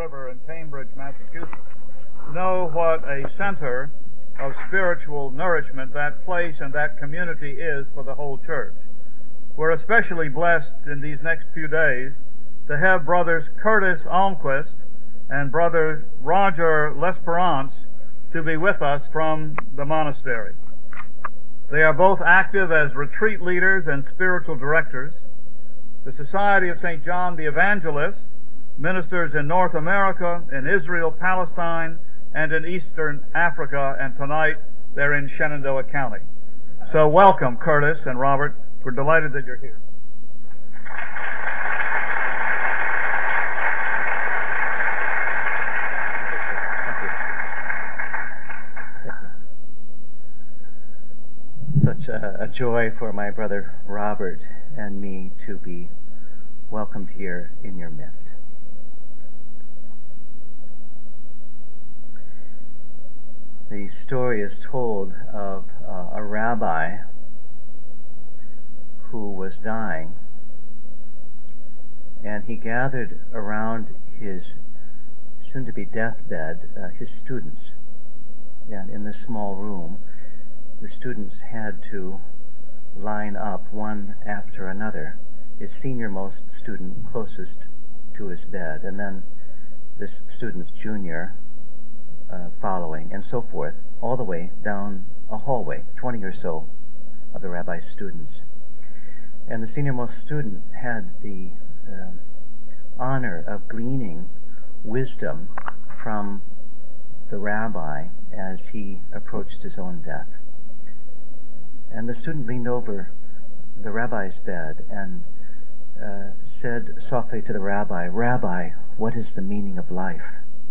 River in Cambridge, Massachusetts, know what a center of spiritual nourishment that place and that community is for the whole church. We're especially blessed in these next few days to have brothers Curtis Almquist and brother Roger L'Esperance to be with us from the monastery. They are both active as retreat leaders and spiritual directors. The Society of St. John the Evangelist ministers in North America, in Israel, Palestine, and in Eastern Africa, and tonight they're in Shenandoah County. So welcome, Curtis and Robert. We're delighted that you're here. Such a joy for my brother Robert and me to be welcomed here in your midst. The story is told of a rabbi who was dying, and he gathered around his soon-to-be deathbed his students. And in this small room, the students had to line up one after another, his senior-most student closest to his bed, and then this student's junior following, and so forth, all the way down a hallway, 20 or so of the rabbi's students. And the senior-most student had the honor of gleaning wisdom from the rabbi as he approached his own death. And the student leaned over the rabbi's bed and said softly to the rabbi, "Rabbi, what is the meaning of life?"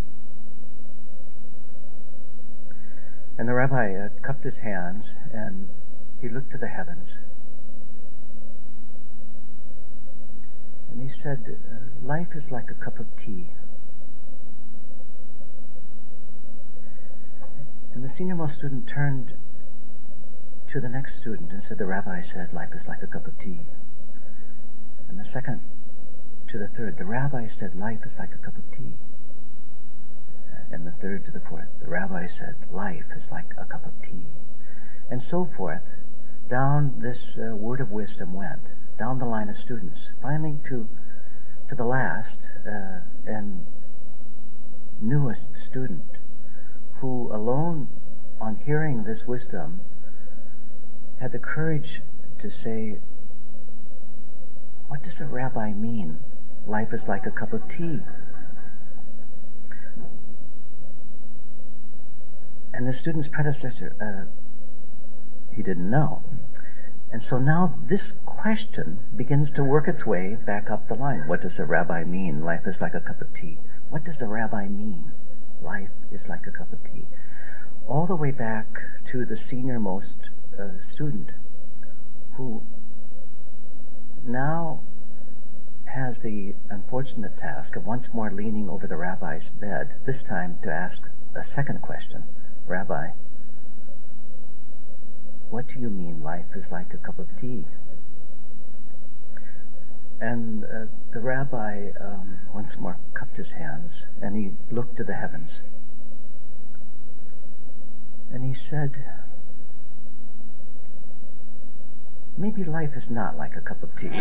And the rabbi cupped his hands and he looked to the heavens. And he said, "Life is like a cup of tea." And the senior-most student turned to the next student and said, "The rabbi said life is like a cup of tea." And the second to the third, "The rabbi said life is like a cup of tea." And the third to the fourth, "The rabbi said life is like a cup of tea." And so forth, down this word of wisdom went, down the line of students, finally to the last and newest student, who alone, on hearing this wisdom, had the courage to say, "What does the rabbi mean? Life is like a cup of tea." And the student's predecessor, he didn't know. And so now this question begins to work its way back up the line. What does the rabbi mean? Life is like a cup of tea. What does the rabbi mean? Life is like a cup of tea. All the way back to the senior-most student, who now has the unfortunate task of once more leaning over the rabbi's bed, this time to ask a second question. "Rabbi, what do you mean life is like a cup of tea?" And the rabbi once more cupped his hands and he looked to the heavens. And he said, "Maybe life is not like a cup of tea."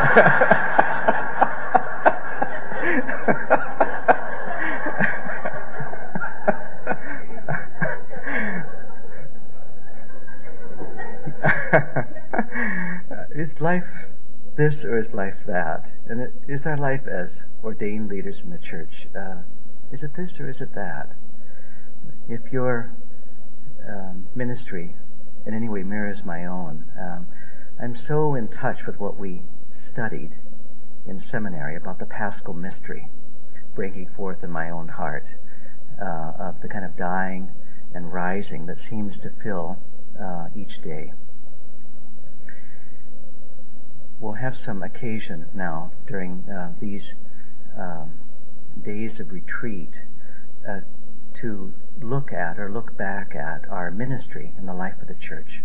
Is life this or is life that? And is our life as ordained leaders in the church, is it this or is it that? If your ministry in any way mirrors my own, I'm so in touch with what we studied in seminary about the Paschal mystery breaking forth in my own heart, of the kind of dying and rising that seems to fill each day. We'll have some occasion now during these days of retreat to look at or look back at our ministry in the life of the church.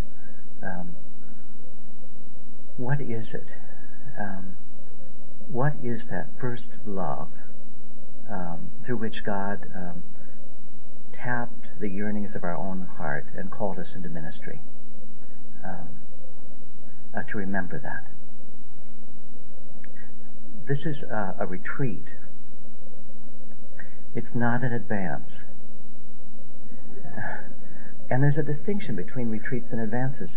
What is it? What is that first love through which God tapped the yearnings of our own heart and called us into ministry. To remember that. This is a retreat. It's not an advance. And there's a distinction between retreats and advances.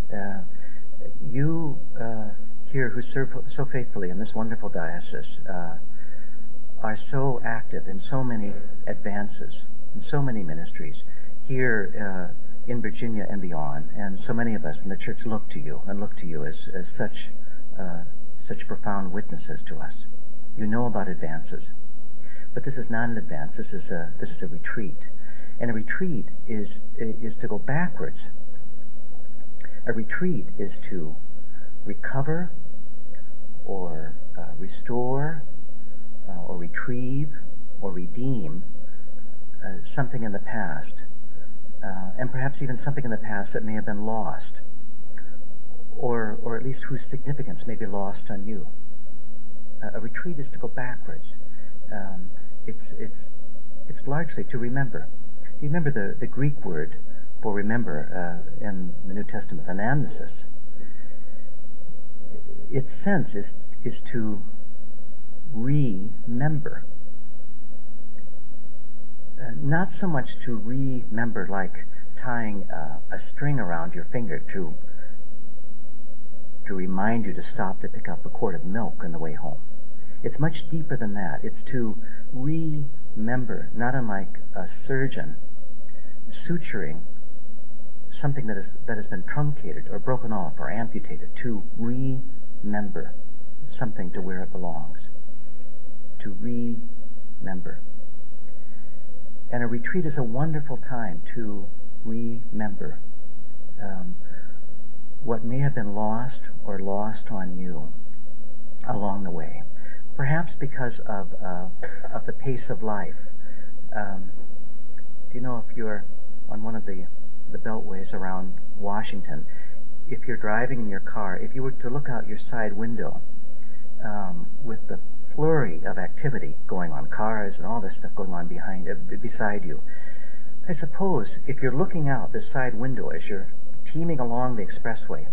You here who serve so faithfully in this wonderful diocese are so active in so many advances, in so many ministries here in Virginia and beyond, and so many of us in the church look to you as such profound witnesses to us. You know about advances, but this is not an advance. This is a retreat, and a retreat is to go backwards. A retreat is to recover, or restore, or retrieve, or redeem something in the past, and perhaps even something in the past that may have been lost, or at least whose significance may be lost on you. A retreat is to go backwards. It's largely to remember. Do you remember the Greek word for remember in the New Testament, anamnesis? Its sense is to remember. Not so much to remember like tying a string around your finger to remind you to stop to pick up a quart of milk on the way home. It's much deeper than that. It's to remember, not unlike a surgeon suturing something that has been truncated or broken off or amputated, to remember something to where it belongs. To remember. And a retreat is a wonderful time to remember what may have been lost or lost on you along the way. Perhaps because of the pace of life. Do you know, if you're on one of the beltways around Washington, if you're driving in your car, if you were to look out your side window with the flurry of activity going on, cars and all this stuff going on beside you, I suppose if you're looking out this side window as you're teaming along the expressway,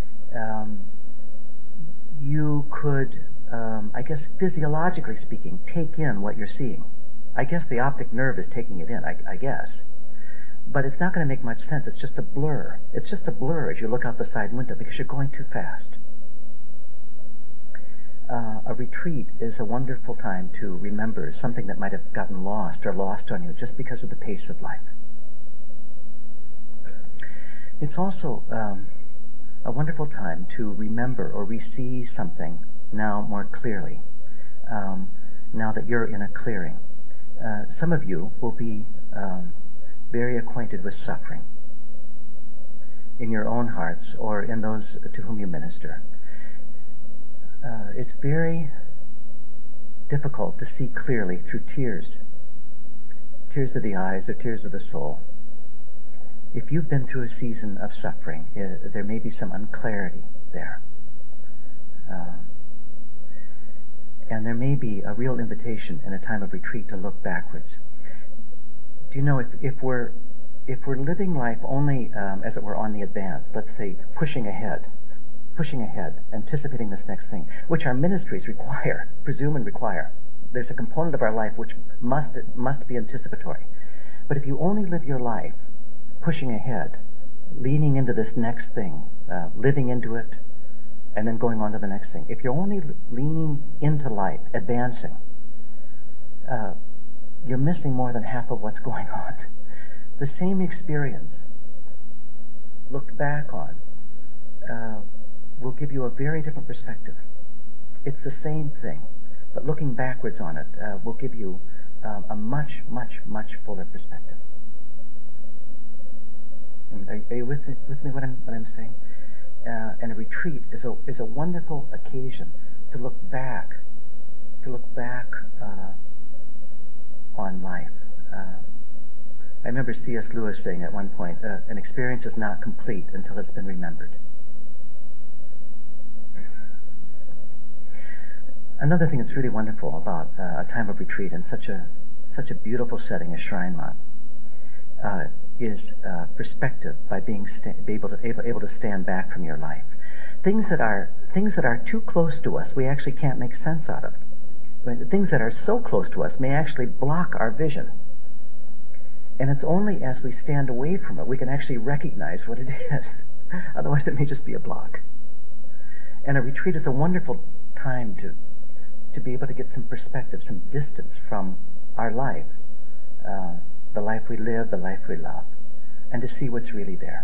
you could, I guess physiologically speaking, take in what you're seeing. I guess the optic nerve is taking it in, I guess. But it's not going to make much sense. It's just a blur. It's just a blur as you look out the side window because you're going too fast. A retreat is a wonderful time to remember something that might have gotten lost or lost on you just because of the pace of life. It's also a wonderful time to remember or re-see something now more clearly, now that you're in a clearing. Some of you will be very acquainted with suffering in your own hearts or in those to whom you minister. It's very difficult to see clearly through tears of the eyes or tears of the soul. If you've been through a season of suffering, there may be some unclarity there. And there may be a real invitation in a time of retreat to look backwards. Do you know, if we're living life only, as it were, on the advance, let's say pushing ahead, anticipating this next thing, which our ministries presume and require. There's a component of our life which must be anticipatory. But if you only live your life pushing ahead, leaning into this next thing, living into it, and then going on to the next thing, if you're only leaning into life, advancing, you're missing more than half of what's going on. The same experience, looked back on, will give you a very different perspective. It's the same thing, but looking backwards on it will give you a much, much, much fuller perspective. Are you with me what I'm saying? And a retreat is a wonderful occasion to look back on life. I remember C.S. Lewis saying at one point, an experience is not complete until it's been remembered. Another thing that's really wonderful about a time of retreat and such such a beautiful setting as Schreinemont, is perspective by being able to stand back from your life. Things that are too close to us, we actually can't make sense out of. But things that are so close to us may actually block our vision. And it's only as we stand away from it we can actually recognize what it is. Otherwise it may just be a block. And a retreat is a wonderful time to be able to get some perspective, some distance from our life, the life we live, the life we love, and to see what's really there.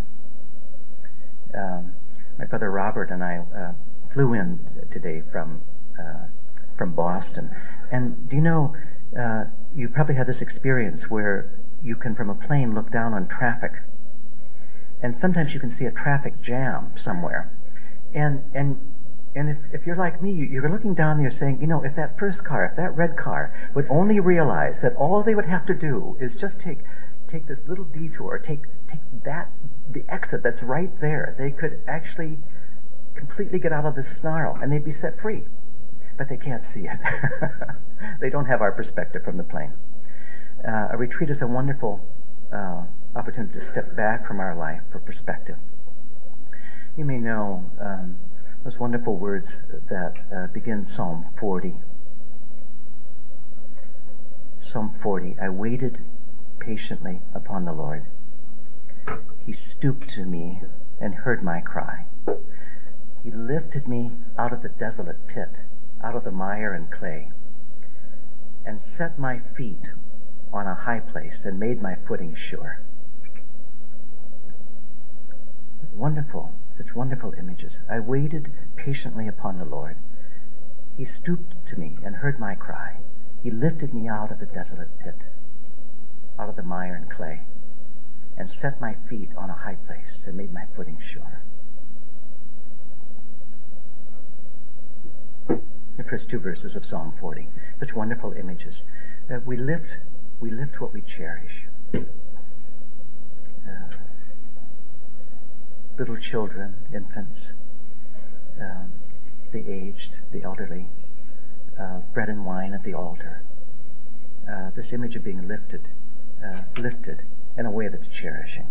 My brother Robert and I flew in today from Boston. And do you know, you probably had this experience where you can, from a plane, look down on traffic. And sometimes you can see a traffic jam somewhere. And if you're like me, you're looking down there saying, if that first car, if that red car would only realize that all they would have to do is just take this little detour, take the exit that's right there, they could actually completely get out of this snarl and they'd be set free. But they can't see it. They don't have our perspective from the plane. A retreat is a wonderful opportunity to step back from our life for perspective. You may know those wonderful words that begin Psalm 40. Psalm 40, I waited patiently upon the Lord. He stooped to me and heard my cry. He lifted me out of the desolate pit, out of the mire and clay, and set my feet on a high place and made my footing sure. Wonderful, such wonderful images. I waited patiently upon the Lord. He stooped to me and heard my cry. He lifted me out of the desolate pit, out of the mire and clay, and set my feet on a high place and made my footing sure. The first two verses of Psalm 40, such wonderful images. We lift what we cherish. Little children, infants, the aged, the elderly, bread and wine at the altar. This image of being lifted in a way that's cherishing.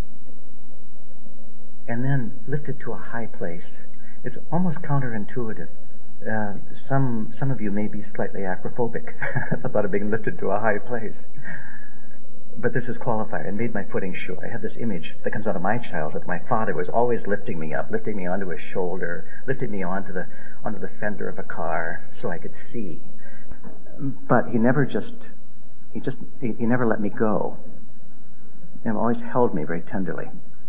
And then lifted to a high place. It's almost counterintuitive. Some of you may be slightly acrophobic about being lifted to a high place. But this is qualifier, and made my footing sure. I have this image that comes out of my childhood. My father was always lifting me up, lifting me onto his shoulder, lifting me onto the fender of a car so I could see. But he never let me go. He always held me very tenderly.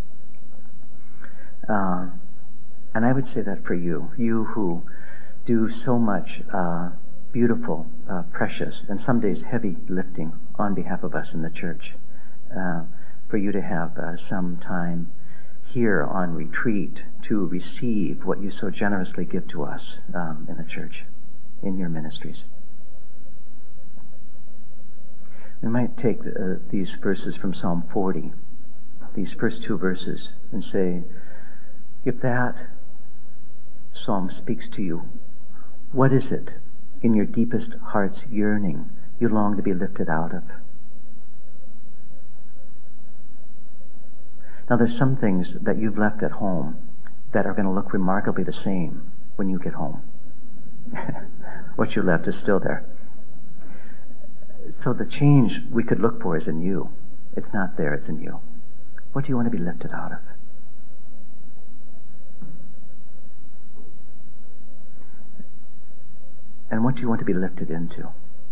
And I would say that for you who do so much beautiful, precious, and some days heavy lifting on behalf of us in the church, for you to have some time here on retreat to receive what you so generously give to us in the church, in your ministries. We might take these verses from Psalm 40, these first two verses, and say, if that psalm speaks to you, what is it in your deepest heart's yearning you long to be lifted out of? Now there's some things that you've left at home that are going to look remarkably the same when you get home. What you left is still there. So the change we could look for is in you. It's not there, it's in you. What do you want to be lifted out of? And what do you want to be lifted into?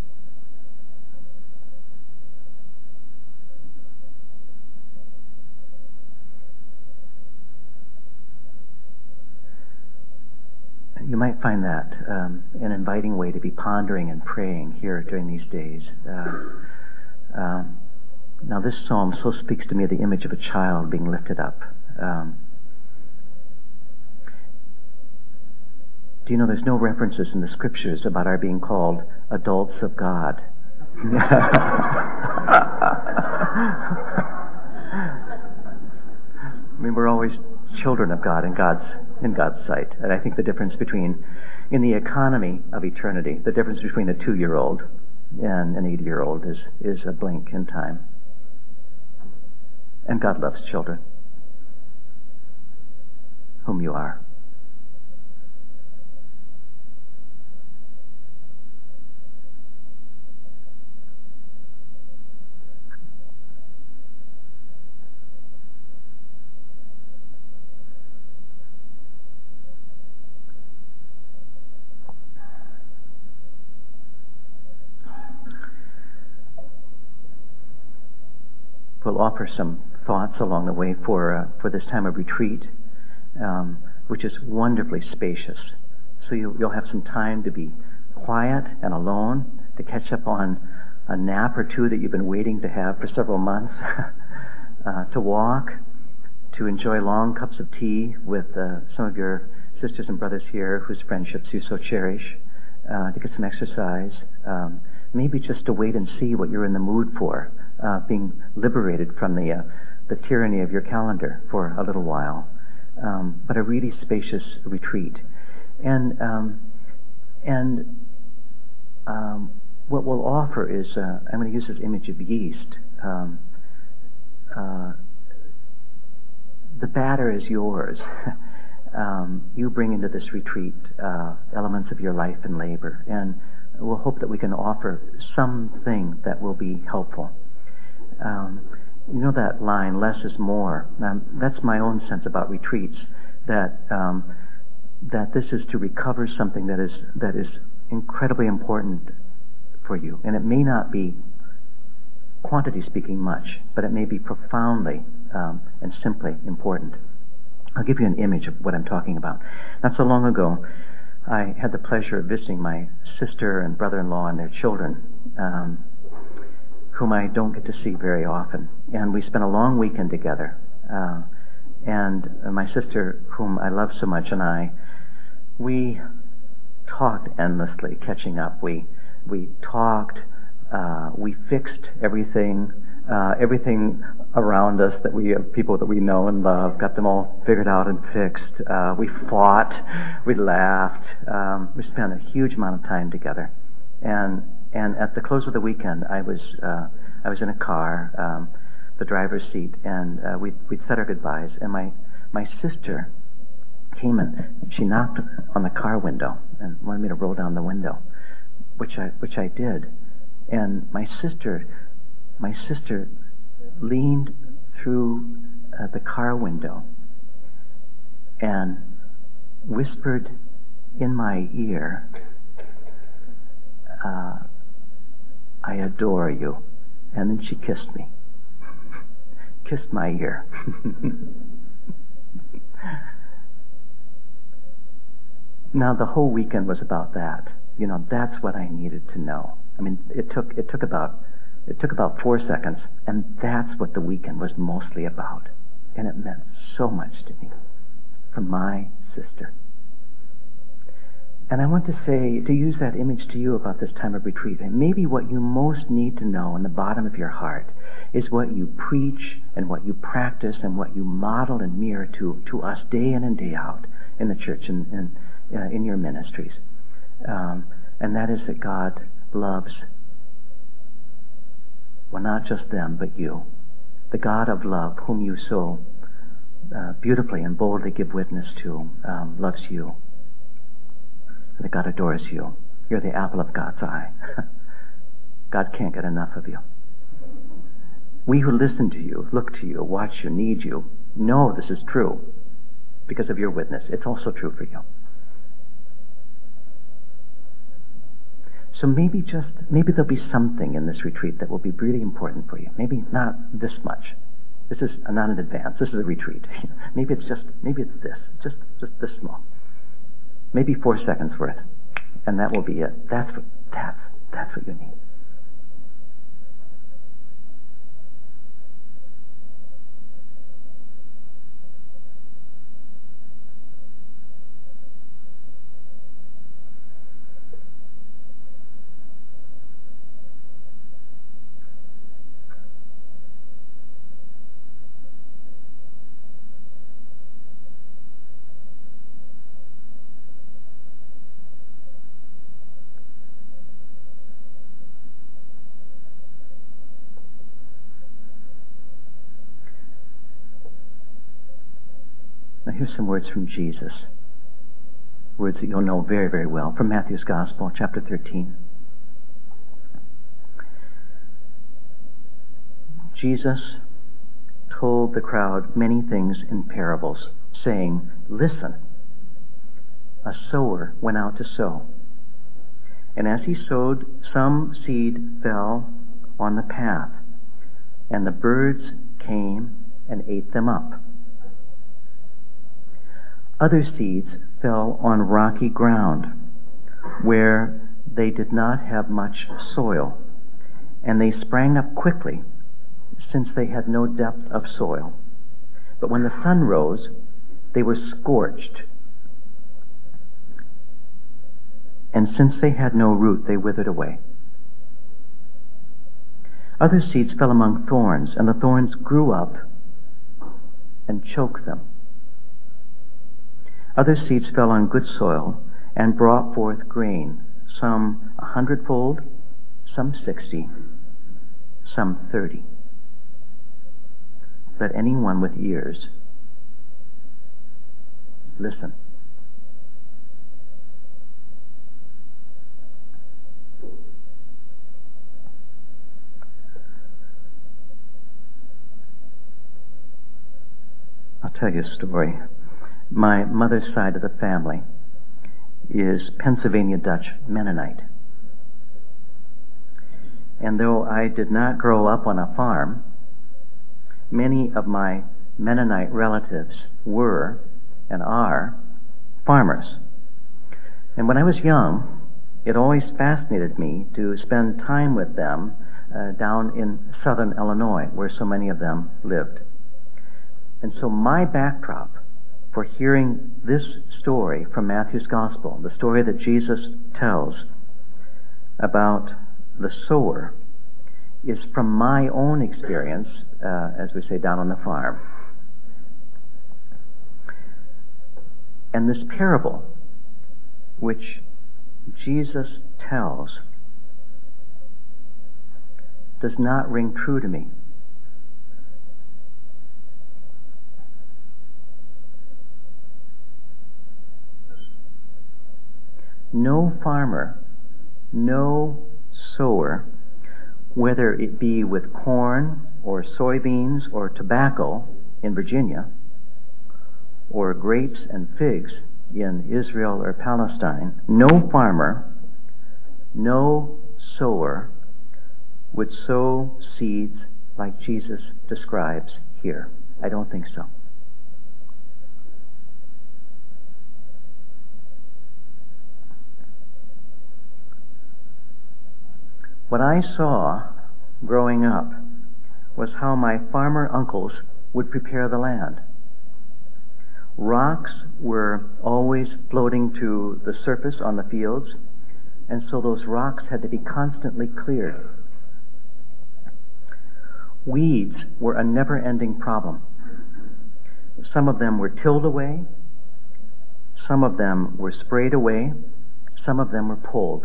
You might find that an inviting way to be pondering and praying here during these days. Now this psalm so speaks to me of the image of a child being lifted up. Do you know there's no references in the scriptures about our being called adults of God? I mean, we're always children of God in God's sight. And I think the difference between, in the economy of eternity, the difference between a 2-year-old and an 80-year-old is a blink in time. And God loves children, whom you are. We'll offer some thoughts along the way for this time of retreat, which is wonderfully spacious. So you'll have some time to be quiet and alone, to catch up on a nap or two that you've been waiting to have for several months, to walk, to enjoy long cups of tea with some of your sisters and brothers here whose friendships you so cherish, to get some exercise, maybe just to wait and see what you're in the mood for, being liberated from the tyranny of your calendar for a little while, but a really spacious retreat. And what we'll offer is, I'm going to use this image of yeast. The batter is yours. You bring into this retreat elements of your life and labor, and we'll hope that we can offer something that will be helpful. You know that line, less is more. That's my own sense about retreats, that this is to recover something that is incredibly important for you. And it may not be, quantity speaking, much, but it may be profoundly and simply important. I'll give you an image of what I'm talking about. Not so long ago, I had the pleasure of visiting my sister and brother-in-law and their children, whom I don't get to see very often. And we spent a long weekend together. And my sister, whom I love so much, and we talked endlessly, catching up. We talked, we fixed everything around us that people that we know and love, got them all figured out and fixed. We fought, we laughed, we spent a huge amount of time together. And at the close of the weekend, I was in a car, the driver's seat, and we'd said our goodbyes, and my sister came and she knocked on the car window and wanted me to roll down the window, which I did. And my sister leaned through the car window and whispered in my ear, "I adore you." And then she kissed me. Kissed my ear. Now the whole weekend was about that. You know, that's what I needed to know. I mean, it took about 4 seconds, and that's what the weekend was mostly about. And it meant so much to me from my sister. And I want to use that image to you about this time of retreat. And maybe what you most need to know in the bottom of your heart is what you preach and what you practice and what you model and mirror to us day in and day out in the church and in your ministries. And that is that God loves, well, not just them, but you. The God of love, whom you so beautifully and boldly give witness to, loves you. That God adores you. You're the apple of God's eye. God can't get enough of you. We who listen to you, look to you, watch you, need you, know this is true because of your witness. It's also true for you. So maybe there'll be something in this retreat that will be really important for you. Maybe not this much. This is not an advance. This is a retreat. Maybe it's this. Just this small. Maybe 4 seconds worth. And that will be it. That's what you need. here's some words from Jesus. Words that you'll know very, very well, from Matthew's Gospel, chapter 13. Jesus told the crowd many things in parables, saying, "Listen, a sower went out to sow. And as he sowed, some seed fell on the path, and the birds came and ate them up. Other seeds fell on rocky ground, where they did not have much soil, and they sprang up quickly, since they had no depth of soil. But when the sun rose, they were scorched, and since they had no root, they withered away. Other seeds fell among thorns, and the thorns grew up and choked them. Other seeds fell on good soil and brought forth grain, some 100-fold, some 60, some 30. Let anyone with ears listen." I'll tell you a story. My mother's side of the family is Pennsylvania Dutch Mennonite. And though I did not grow up on a farm, many of my Mennonite relatives were and are farmers. And when I was young, it always fascinated me to spend time with them down in southern Illinois, where so many of them lived. And so my backdrop for hearing this story from Matthew's Gospel, the story that Jesus tells about the sower, is from my own experience, as we say, down on the farm. And this parable, which Jesus tells, does not ring true to me. No farmer, no sower, whether it be with corn or soybeans or tobacco in Virginia, or grapes and figs in Israel or Palestine, no farmer, no sower would sow seeds like Jesus describes here. I don't think so. What I saw growing up was how my farmer uncles would prepare the land. Rocks were always floating to the surface on the fields, and so those rocks had to be constantly cleared. Weeds were a never-ending problem. Some of them were tilled away, some of them were sprayed away, some of them were pulled.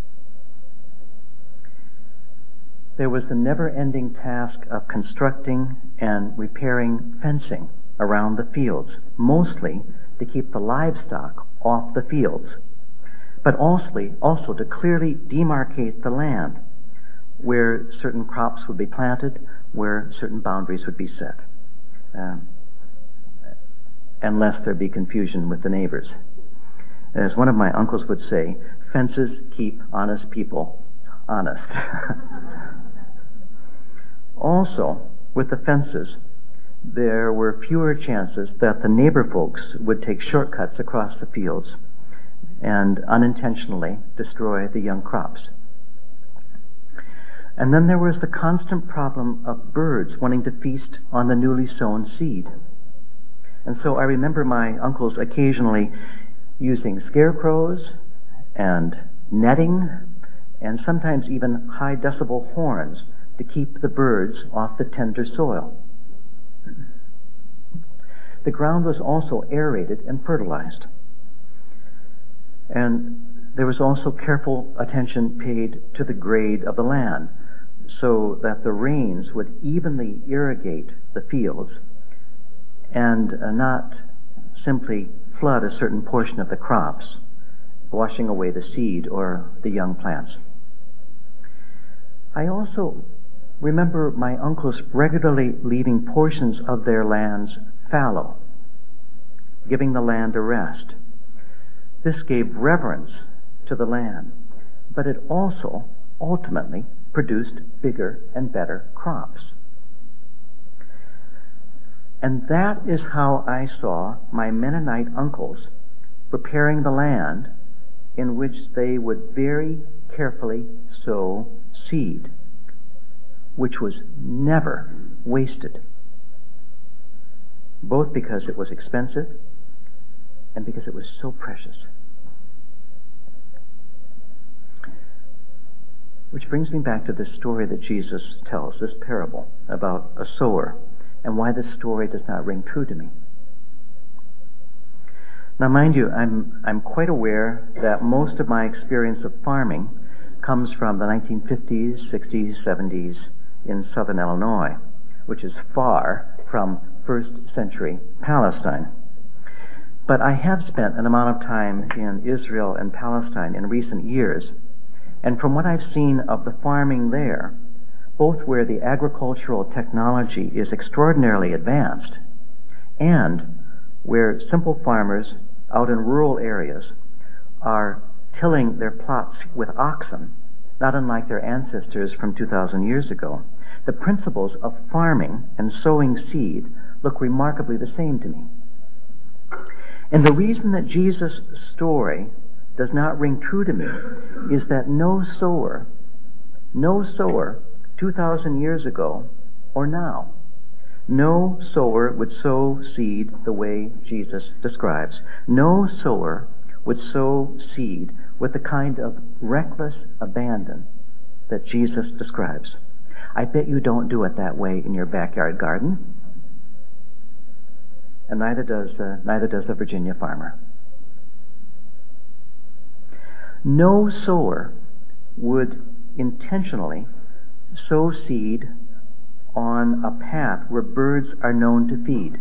There was the never-ending task of constructing and repairing fencing around the fields, mostly to keep the livestock off the fields, but also to clearly demarcate the land where certain crops would be planted, where certain boundaries would be set, unless there be confusion with the neighbors. As one of my uncles would say, fences keep honest people honest. Also, with the fences, there were fewer chances that the neighbor folks would take shortcuts across the fields and unintentionally destroy the young crops. And then there was the constant problem of birds wanting to feast on the newly sown seed. And so I remember my uncles occasionally using scarecrows and netting and sometimes even high decibel horns to keep the birds off the tender soil. The ground was also aerated and fertilized. And there was also careful attention paid to the grade of the land, so that the rains would evenly irrigate the fields and not simply flood a certain portion of the crops, washing away the seed or the young plants. I also remember my uncles regularly leaving portions of their lands fallow, giving the land a rest. This gave reverence to the land, but it also ultimately produced bigger and better crops. And that is how I saw my Mennonite uncles preparing the land in which they would very carefully sow seed, which was never wasted, both because it was expensive and because it was so precious. Which brings me back to this story that Jesus tells, this parable about a sower, and why this story does not ring true to me. Now, mind you, I'm quite aware that most of my experience of farming comes from the 1950s, 60s, 70s in southern Illinois, which is far from first century Palestine. But I have spent an amount of time in Israel and Palestine in recent years, and from what I've seen of the farming there, both where the agricultural technology is extraordinarily advanced and where simple farmers out in rural areas are tilling their plots with oxen, not unlike their ancestors from 2,000 years ago, the principles of farming and sowing seed look remarkably the same to me. And the reason that Jesus' story does not ring true to me is that no sower 2,000 years ago or now, no sower would sow seed the way Jesus describes. No sower would sow seed with the kind of reckless abandon that Jesus describes. I bet you don't do it that way in your backyard garden. And neither does the Virginia farmer. No sower would intentionally sow seed on a path where birds are known to feed.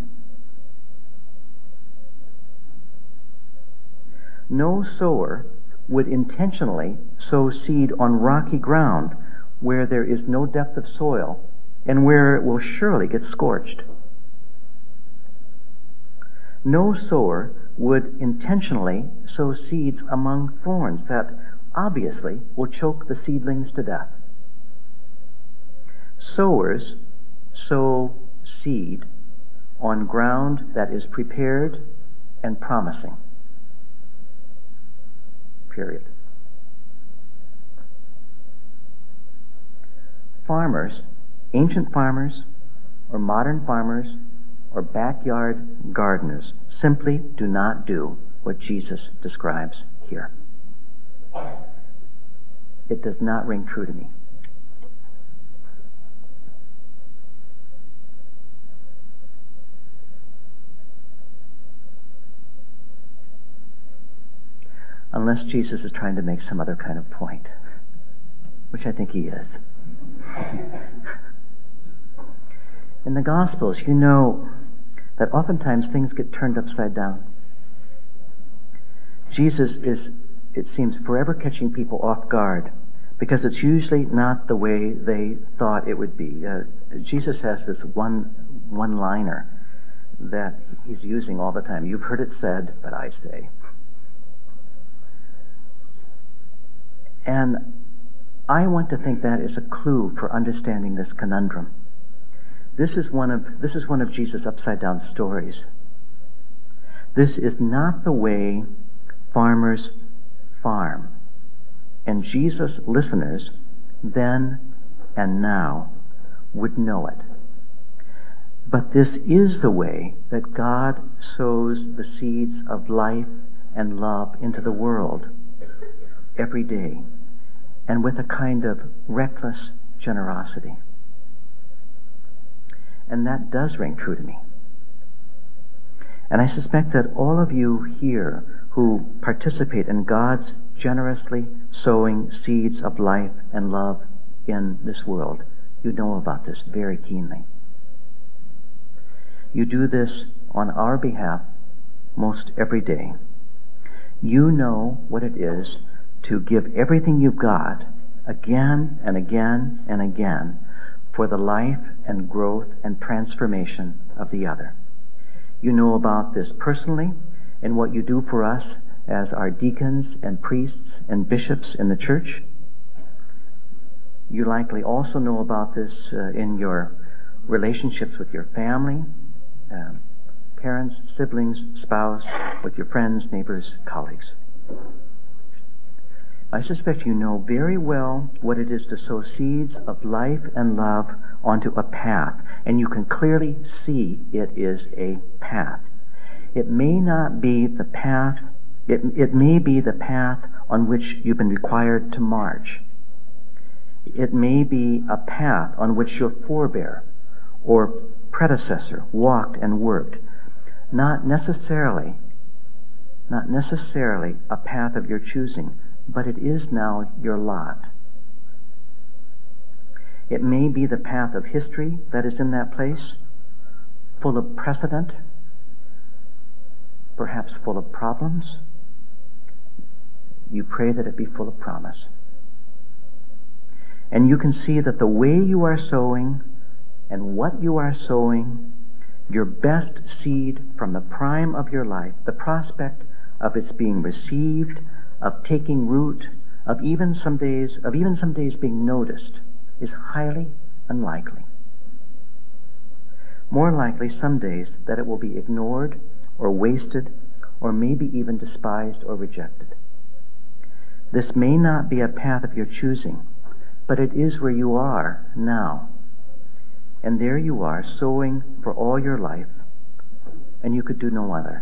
No sower would intentionally sow seed on rocky ground where there is no depth of soil and where it will surely get scorched. No sower would intentionally sow seeds among thorns that obviously will choke the seedlings to death. Sowers sow seed on ground that is prepared and promising. Period. Farmers, ancient farmers, or modern farmers, or backyard gardeners simply do not do what Jesus describes here. It does not ring true to me. Unless Jesus is trying to make some other kind of point, which I think he is. In the Gospels, you know that oftentimes things get turned upside down. Jesus is, it seems, forever catching people off guard because it's usually not the way they thought it would be. Jesus has this one-liner that he's using all the time. You've heard it said, but I say. And I want to think that is a clue for understanding this conundrum. This is one of Jesus' upside-down stories. This is not the way farmers farm. And Jesus' listeners, then and now, would know it. But this is the way that God sows the seeds of life and love into the world every day, and with a kind of reckless generosity. And that does ring true to me. And I suspect that all of you here who participate in God's generously sowing seeds of life and love in this world, you know about this very keenly. You do this on our behalf most every day. You know what it is to give everything you've got again and again and again for the life and growth and transformation of the other. You know about this personally and what you do for us as our deacons and priests and bishops in the church. You likely also know about this in your relationships with your family, parents, siblings, spouse, with your friends, neighbors, colleagues. I suspect you know very well what it is to sow seeds of life and love onto a path, and you can clearly see it is a path. It may not be the path, it may be the path on which you've been required to march. It may be a path on which your forebear or predecessor walked and worked. Not necessarily a path of your choosing, but it is now your lot. It may be the path of history that is in that place, full of precedent, perhaps full of problems. You pray that it be full of promise. And you can see that the way you are sowing and what you are sowing, your best seed from the prime of your life, the prospect of its being received, of taking root, of even some days being noticed, is highly unlikely. More likely some days that it will be ignored or wasted or maybe even despised or rejected. This may not be a path of your choosing, but it is where you are now. And there you are, sowing for all your life, and you could do no other.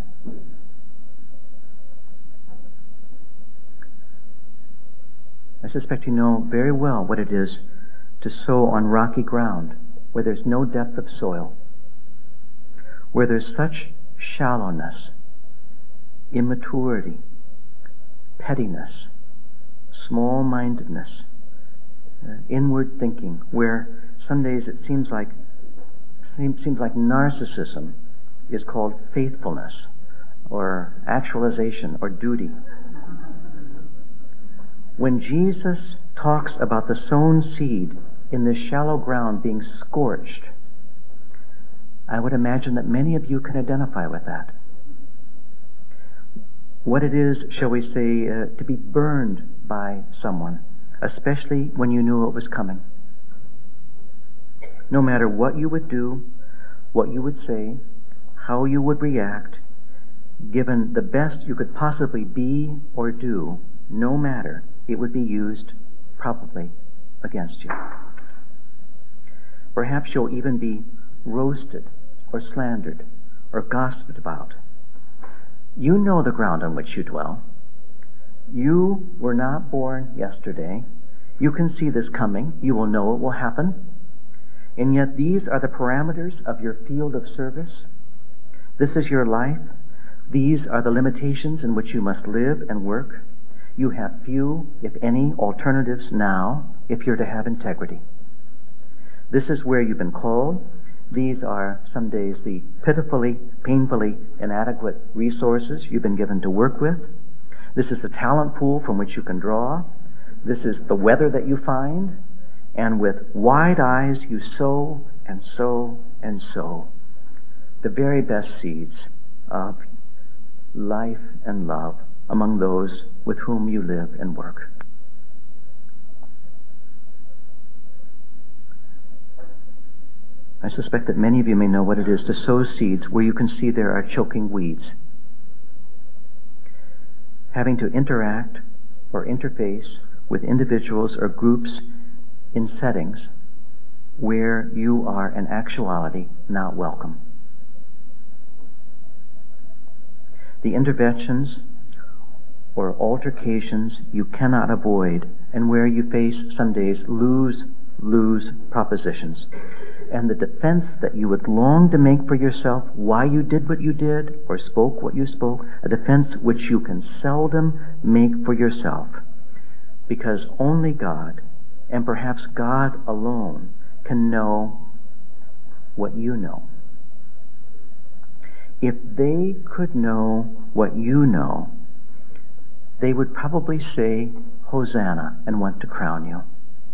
I suspect you know very well what it is to sow on rocky ground, where there's no depth of soil, where there's such shallowness, immaturity, pettiness, small-mindedness, inward thinking, where some days it seems like narcissism is called faithfulness or actualization or duty. When Jesus talks about the sown seed in this shallow ground being scorched, I would imagine that many of you can identify with that. What it is, shall we say, to be burned by someone, especially when you knew it was coming. No matter what you would do, what you would say, how you would react, given the best you could possibly be or do, no matter, it would be used probably against you. Perhaps you'll even be roasted or slandered or gossiped about. You know the ground on which you dwell. You were not born yesterday. You can see this coming. You will know it will happen. And yet these are the parameters of your field of service. This is your life. These are the limitations in which you must live and work. You have few, if any, alternatives now if you're to have integrity. This is where you've been called. These are some days the pitifully, painfully inadequate resources you've been given to work with. This is the talent pool from which you can draw. This is the weather that you find. And with wide eyes you sow and sow and sow the very best seeds of life and love among those with whom you live and work. I suspect that many of you may know what it is to sow seeds where you can see there are choking weeds. Having to interact or interface with individuals or groups in settings where you are in actuality not welcome. The interventions or altercations you cannot avoid, and where you face some days lose propositions. And the defense that you would long to make for yourself, why you did what you did or spoke what you spoke, a defense which you can seldom make for yourself, because only God, and perhaps God alone, can know what you know. if they could know what you know, they would probably say, Hosanna, and want to crown you.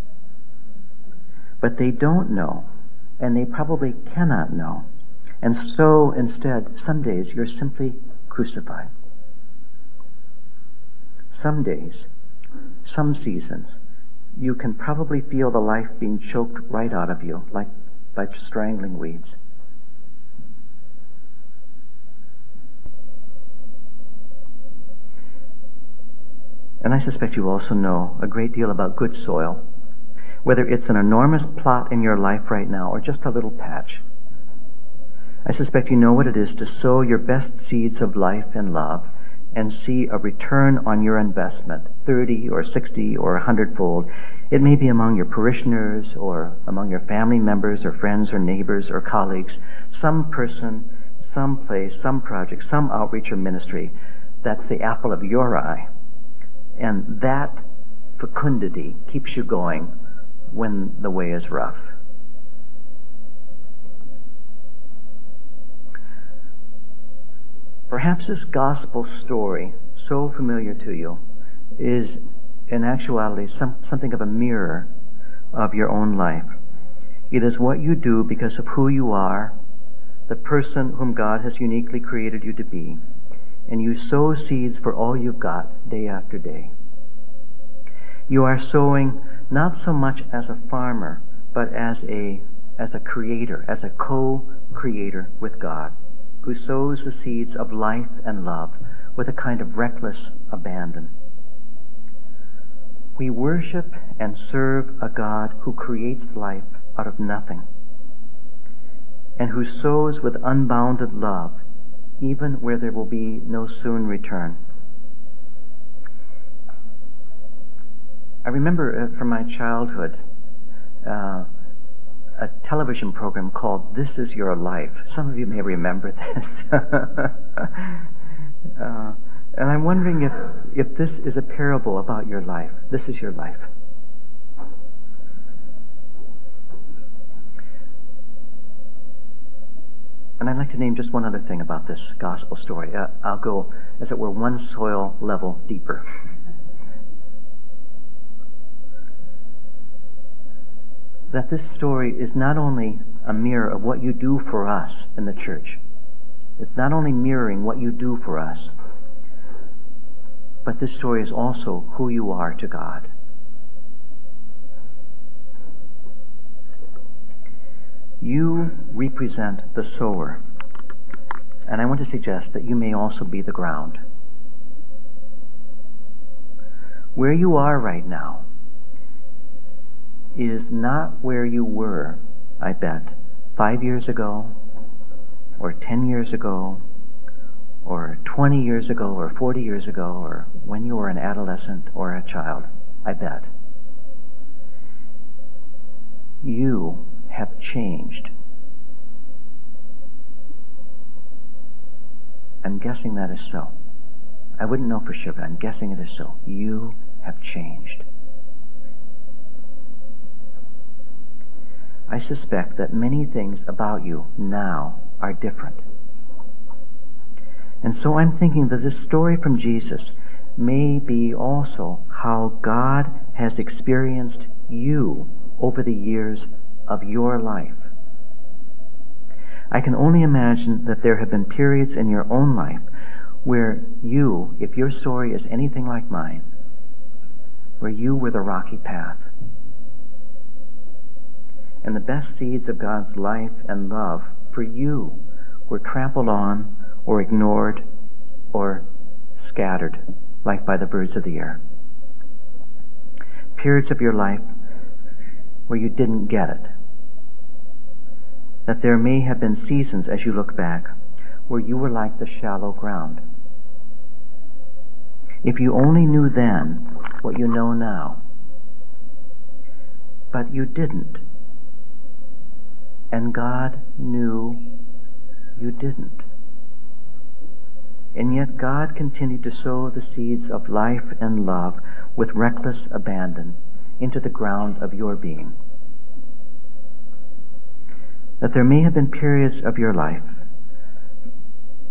But they don't know, and they probably cannot know. And so, instead, some days you're simply crucified. Some days, some seasons, you can probably feel the life being choked right out of you, like by strangling weeds. And I suspect you also know a great deal about good soil, whether it's an enormous plot in your life right now or just a little patch. I suspect you know what it is to sow your best seeds of life and love and see a return on your investment, 30 or 60 or 100-fold. It may be among your parishioners or among your family members or friends or neighbors or colleagues, some person, some place, some project, some outreach or ministry that's the apple of your eye. And that fecundity keeps you going when the way is rough. Perhaps this gospel story, so familiar to you, is in actuality something of a mirror of your own life. It is what you do because of who you are, the person whom God has uniquely created you to be, and you sow seeds for all you've got day after day. You are sowing not so much as a farmer, but as a creator, as a co-creator with God, who sows the seeds of life and love with a kind of reckless abandon. We worship and serve a God who creates life out of nothing, and who sows with unbounded love, even where there will be no soon return. I remember from my childhood a television program called This Is Your Life. Some of you may remember this. And I'm wondering if this is a parable about your life. This is your life. And I'd like to name just one other thing about this gospel story. I'll go, as it were, one soil level deeper. That this story is not only a mirror of what you do for us in the church. It's not only mirroring what you do for us, but this story is also who you are to God. You represent the sower, and I want to suggest that you may also be the ground. Where you are right now is not where you were, I bet, 5 years ago, or 10 years ago, or 20 years ago, or 40 years ago, or when you were an adolescent or a child, I bet. You have changed. I'm guessing that is so. I wouldn't know for sure, but I'm guessing it is so. You have changed. I suspect that many things about you now are different. And so I'm thinking that this story from Jesus may be also how God has experienced you over the years of your life. I can only imagine that there have been periods in your own life where you, if your story is anything like mine, where you were the rocky path. And the best seeds of God's life and love for you were trampled on or ignored or scattered like by the birds of the air. Periods of your life where you didn't get it. That there may have been seasons as you look back where you were like the shallow ground. If you only knew then what you know now. But you didn't. And God knew you didn't. And yet God continued to sow the seeds of life and love with reckless abandon into the ground of your being. That there may have been periods of your life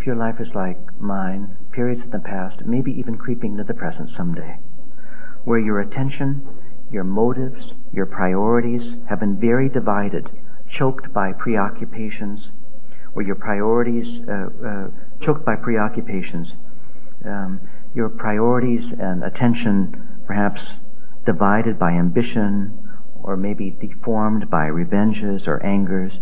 if your life is like mine, periods in the past, maybe even creeping into the present someday, where your attention, your motives, your priorities have been very divided, choked by preoccupations, where your priorities, choked by preoccupations, your priorities and attention perhaps divided by ambition, or maybe deformed by revenges or angers.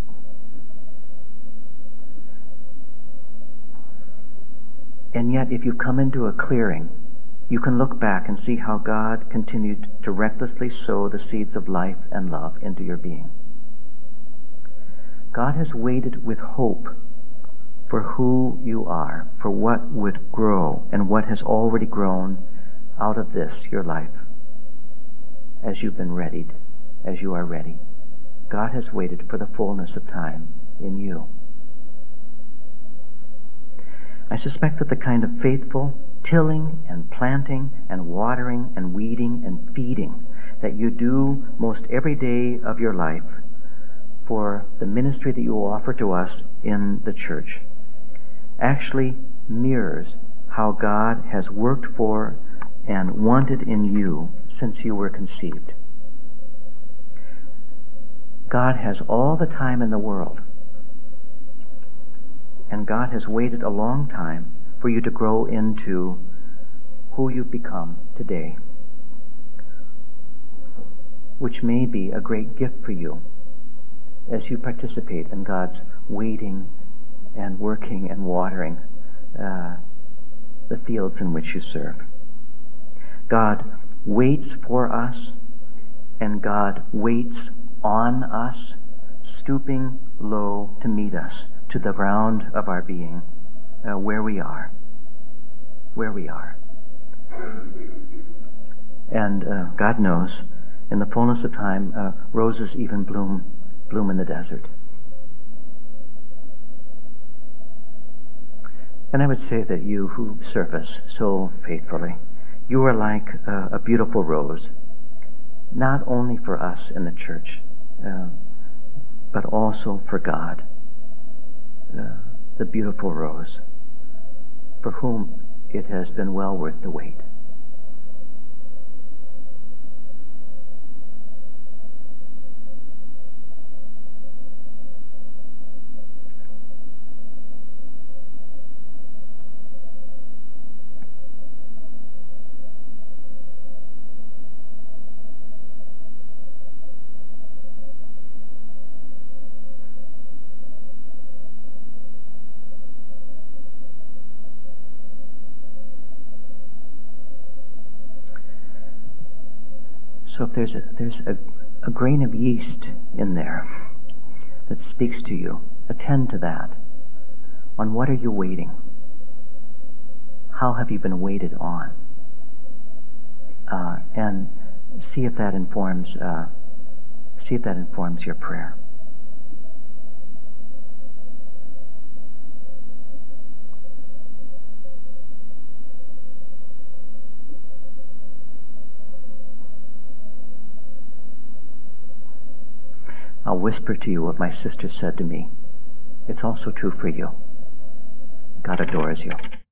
And yet, if you come into a clearing, you can look back and see how God continued to recklessly sow the seeds of life and love into your being. God has waited with hope for who you are, for what would grow and what has already grown out of this, your life, as you've been readied, as you are ready. God has waited for the fullness of time in you. I suspect that the kind of faithful tilling and planting and watering and weeding and feeding that you do most every day of your life for the ministry that you offer to us in the church actually mirrors how God has worked for and wanted in you since you were conceived. God has all the time in the world, and God has waited a long time for you to grow into who you've become today, which may be a great gift for you as you participate in God's waiting and working and watering the fields in which you serve. God waits for us, and God waits on us, stooping low to meet us to the ground of our being, where we are. And God knows, in the fullness of time, roses even bloom in the desert. And I would say that you who serve us so faithfully, you are like a beautiful rose, not only for us in the church, but also for God, the beautiful rose, for whom it has been well worth the wait. So if there's a grain of yeast in there that speaks to you, attend to that. On what are you waiting? How have you been waited on? And see if that informs your prayer. I'll whisper to you what my sister said to me. It's also true for you. God adores you.